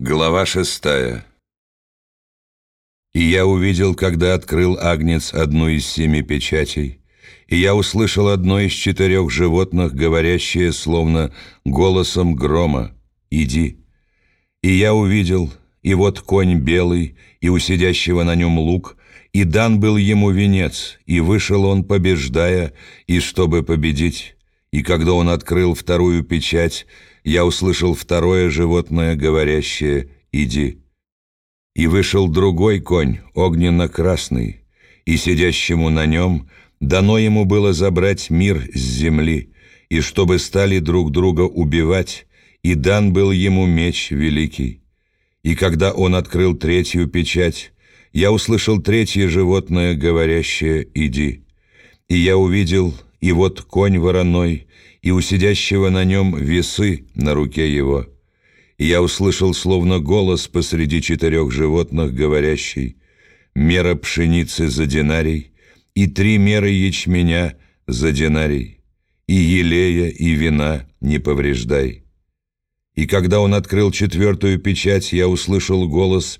Глава 6. «И я увидел, когда открыл Агнец одну из 7 печатей, и я услышал одно из 4 животных, говорящее, словно голосом грома: „Иди!“ И я увидел, и вот конь белый, и у сидящего на нем лук, и дан был ему венец, и вышел он, побеждая, и чтобы победить. И когда он открыл 2 печать, я услышал 2 животное, говорящее: „Иди!“ И вышел другой конь, огненно-красный, и сидящему на нем дано ему было забрать мир с земли, и чтобы стали друг друга убивать, и дан был ему меч великий. И когда он открыл 3 печать, я услышал 3 животное, говорящее: „Иди!“ И я увидел, и вот конь вороной, и у сидящего на нем весы на руке его. И я услышал словно голос посреди 4 животных, говорящий: „Мера пшеницы за динарий, и 3 меры ячменя за динарий, и елея, и вина не повреждай“. И когда он открыл 4 печать, я услышал голос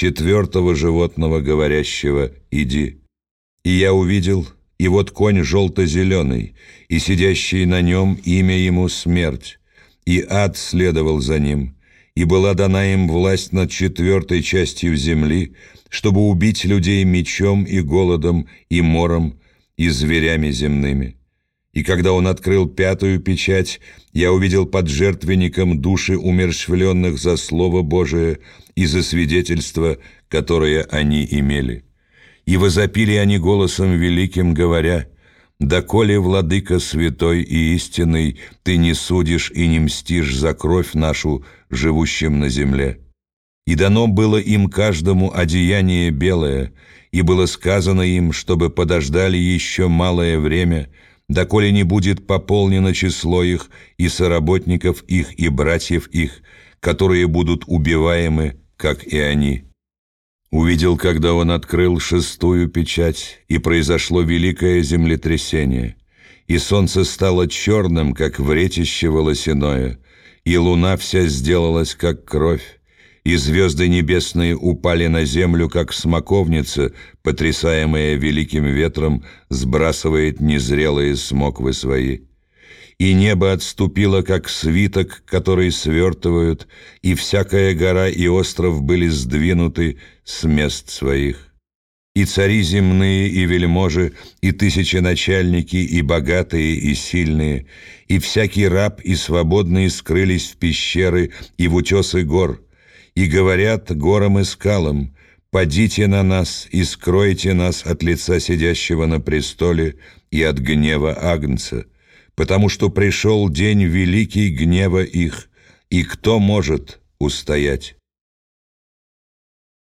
4 животного, говорящего: „Иди!“ И я увидел, и вот конь желто-зеленый, и сидящий на нем имя ему Смерть, и ад следовал за ним, и была дана им власть над 4 частью земли, чтобы убить людей мечом и голодом, и мором, и зверями земными. И когда он открыл 5 печать, я увидел под жертвенником души умерщвленных за Слово Божие и за свидетельство, которое они имели. И возопили они голосом великим, говоря: „Доколе, Владыка святой и истинный, ты не судишь и не мстишь за кровь нашу, живущим на земле?“ И дано было им каждому одеяние белое, и было сказано им, чтобы подождали еще малое время, доколе не будет пополнено число их, и соработников их, и братьев их, которые будут убиваемы, как и они. Увидел, когда он открыл 6 печать, и произошло великое землетрясение, и солнце стало черным, как вретище волосяное, и луна вся сделалась, как кровь, и звезды небесные упали на землю, как смоковница, потрясаемая великим ветром, сбрасывает незрелые смоквы свои. И небо отступило, как свиток, который свертывают, и всякая гора и остров были сдвинуты с мест своих. И цари земные, и вельможи, и тысяченачальники, и богатые, и сильные, и всякий раб, и свободные скрылись в пещеры и в утесы гор, и говорят горам и скалам: „Падите на нас и скройте нас от лица сидящего на престоле и от гнева Агнца, потому что пришел день великий гнева их, и кто может устоять?“